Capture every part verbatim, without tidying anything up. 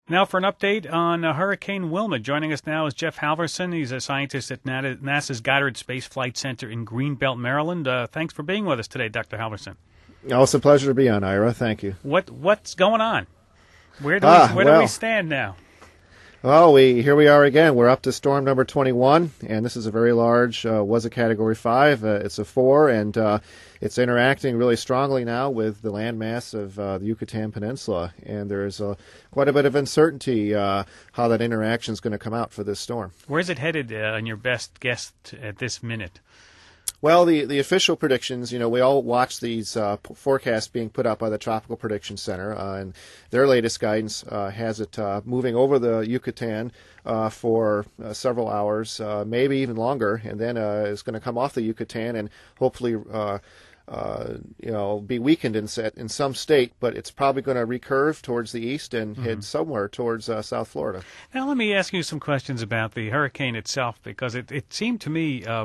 Now for an update on uh, Hurricane Wilma. Joining us now is Jeff Halverson. He's a scientist at NASA's Goddard Space Flight Center in Greenbelt, Maryland. Uh, thanks for being with us today, Doctor Halverson. Oh, it's a pleasure to be on, Ira. Thank you. What What's going on? Where do ah, we, where well, do we stand now? Well, we here we are again. We're up to storm number twenty-one, and this is a very large, uh, was a Category five. Uh, it's a four, and uh, it's interacting really strongly now with the landmass of uh, the Yucatan Peninsula. And there's uh, quite a bit of uncertainty uh, how that interaction is going to come out for this storm. Where's it headed uh, in your best guess t- at this minute? Well, the, the official predictions, you know, we all watch these uh, p- forecasts being put out by the Tropical Prediction Center, uh, and their latest guidance uh, has it uh, moving over the Yucatan uh, for uh, several hours, uh, maybe even longer, and then uh, it's going to come off the Yucatan and hopefully, uh, uh, you know, be weakened in, set, in some state, but it's probably going to recurve towards the east and mm-hmm. head somewhere towards uh, South Florida. Now, let me ask you some questions about the hurricane itself, because it, it seemed to me... Uh,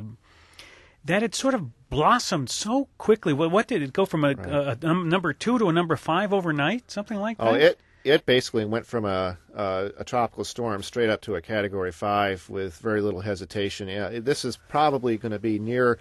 that it sort of blossomed so quickly. What, what did it go from a, right. a, a number two to a number five overnight? Something like that? Oh, it it basically went from a, a a tropical storm straight up to a Category five with very little hesitation. Yeah, this is probably going to be near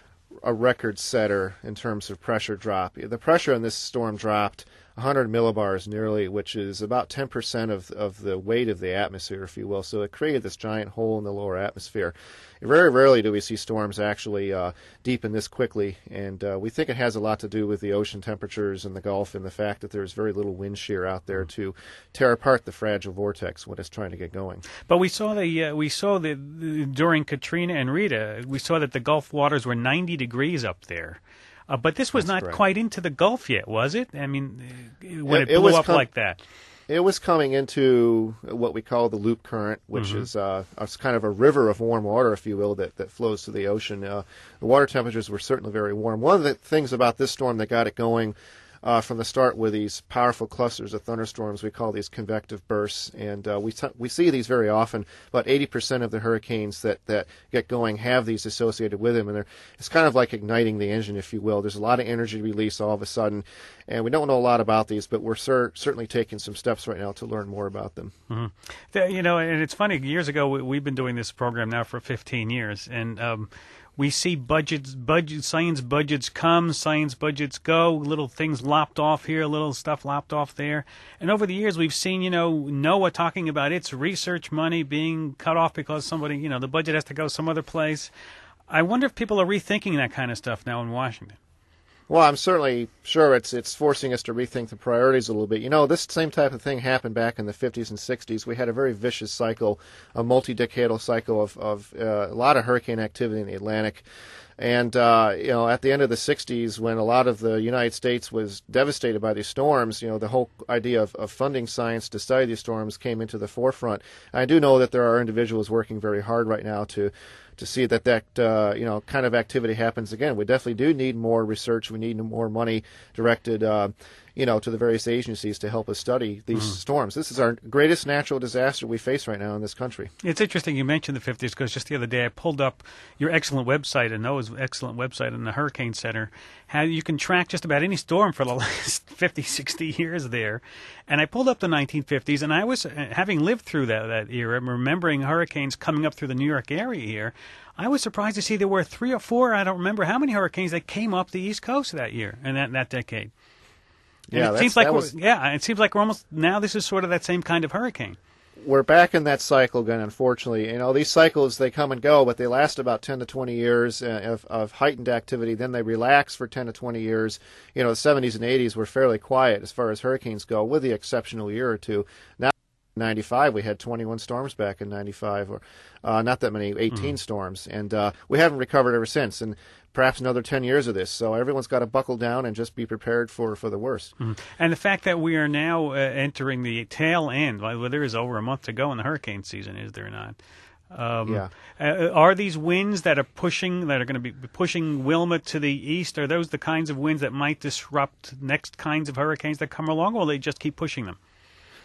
a record setter in terms of pressure drop. The pressure on this storm dropped one hundred millibars nearly, which is about ten percent of, of the weight of the atmosphere, if you will. So it created this giant hole in the lower atmosphere. Very rarely do we see storms actually uh, deepen this quickly, and uh, we think it has a lot to do with the ocean temperatures in the Gulf and the fact that there's very little wind shear out there to tear apart the fragile vortex when it's trying to get going. But we saw the uh, we saw the, the during Katrina and Rita, we saw that the Gulf waters were ninety degrees up there. Uh, but this was That's not correct. quite into the Gulf yet, was it? I mean, when it, it blew it up com- like that. It was coming into what we call the loop current, which mm-hmm. is uh, it's kind of a river of warm water, if you will, that, that flows to the ocean. Uh, the water temperatures were certainly very warm. One of the things about this storm that got it going uh, from the start were these powerful clusters of thunderstorms. We call these convective bursts, and uh, we t- we see these very often. About eighty percent of the hurricanes that, that get going have these associated with them, and they're, it's kind of like igniting the engine, if you will. There's a lot of energy release all of a sudden, and we don't know a lot about these, but we're cer- certainly taking some steps right now to learn more about them. Mm-hmm. The, you know, and it's funny, years ago, we, we've been doing this program now for fifteen years, and um, we see budgets, budget, science budgets come, science budgets go, little things lopped off here, little stuff lopped off there. And over the years, we've seen, you know, NOAA talking about its research money being cut off because somebody, you know, the budget has to go some other place. I wonder if people are rethinking that kind of stuff now in Washington. Well, I'm certainly sure it's it's forcing us to rethink the priorities a little bit. You know, this same type of thing happened back in the fifties and sixties. We had a very vicious cycle, a multi-decadal cycle of, of uh, a lot of hurricane activity in the Atlantic. And, uh, you know, at the end of the sixties, when a lot of the United States was devastated by these storms, you know, the whole idea of, of funding science to study these storms came into the forefront. I do know that there are individuals working very hard right now to to see that that, uh, you know, kind of activity happens again. We definitely do need more research. We need more money directed, uh, you know, to the various agencies to help us study these mm. storms. This is our greatest natural disaster we face right now in this country. It's interesting you mentioned the fifties, because just the other day I pulled up your excellent website, and NOAA's excellent website in the Hurricane Center. How you can track just about any storm for the last fifty, sixty years there. And I pulled up the nineteen fifties, and I was, having lived through that, that era, remembering hurricanes coming up through the New York area here, I was surprised to see there were three or four, I don't remember how many hurricanes that came up the East Coast that year and that, that decade. And yeah, it seems like that we're, was... yeah, it seems like we're almost now. This is sort of that same kind of hurricane. We're back in that cycle again, unfortunately. You know, these cycles, they come and go, but they last about ten to twenty years uh, of, of heightened activity. Then they relax for ten to twenty years. You know, the seventies and eighties were fairly quiet as far as hurricanes go, with the exceptional year or two. Now, ninety-five, we had twenty-one storms back in ninety-five, or uh, not that many, eighteen mm. storms, and uh, we haven't recovered ever since. And perhaps another ten years of this. So everyone's got to buckle down and just be prepared for, for the worst. Mm-hmm. And the fact that we are now uh, entering the tail end, well, there is over a month to go in the hurricane season, is there not? Um, yeah. Uh, are these winds that are pushing, that are going to be pushing Wilma to the east, are those the kinds of winds that might disrupt next kinds of hurricanes that come along, or will they just keep pushing them?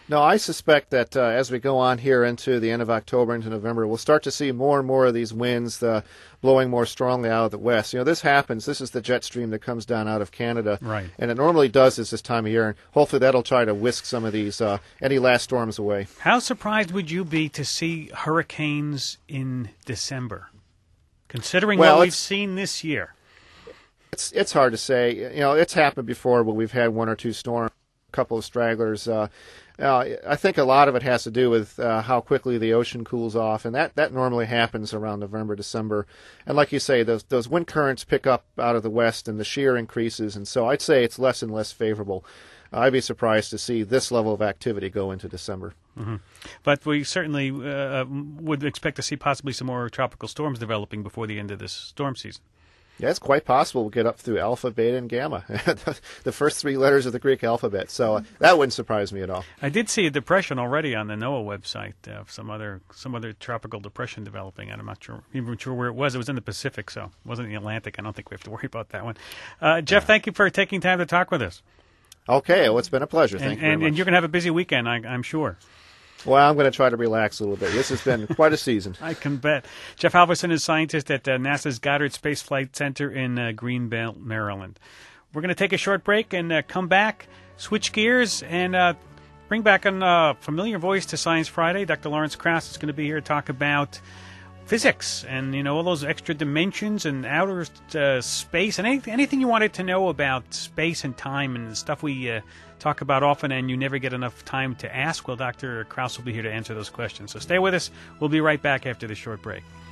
No, I suspect that uh, as we go on here into the end of October into November, we'll start to see more and more of these winds uh, blowing more strongly out of the west. You know, this happens. This is the jet stream that comes down out of Canada, right? And it normally does this this time of year, and hopefully that'll try to whisk some of these uh, any last storms away. How surprised would you be to see hurricanes in December, considering well, what we've seen this year? It's it's hard to say. You know, it's happened before where we've had one or two storms, a couple of stragglers. Uh, Uh, I think a lot of it has to do with uh, how quickly the ocean cools off, and that, that normally happens around November, December. And like you say, those those wind currents pick up out of the west, and the shear increases, and so I'd say it's less and less favorable. Uh, I'd be surprised to see this level of activity go into December. Mm-hmm. But we certainly uh, would expect to see possibly some more tropical storms developing before the end of this storm season. Yeah, it's quite possible we'll get up through alpha, beta, and gamma, the first three letters of the Greek alphabet. So uh, that wouldn't surprise me at all. I did see a depression already on the NOAA website, uh, some other some other tropical depression developing, and I'm not sure, even sure where it was. It was in the Pacific, so it wasn't in the Atlantic. I don't think we have to worry about that one. Uh, Jeff, yeah. Thank you for taking time to talk with us. Okay, well, it's been a pleasure. Thank and, you very and, much. And you're going to have a busy weekend, I, I'm sure. Well, I'm going to try to relax a little bit. This has been quite a season. I can bet. Jeff Halverson is scientist at uh, NASA's Goddard Space Flight Center in uh, Greenbelt, Maryland. We're going to take a short break and uh, come back, switch gears, and uh, bring back a uh, familiar voice to Science Friday. Doctor Lawrence Krauss is going to be here to talk about physics and, you know, all those extra dimensions and outer uh, space and anything, anything you wanted to know about space and time and stuff we uh, talk about often and you never get enough time to ask. Well, Doctor Krauss will be here to answer those questions. So stay with us. We'll be right back after this short break.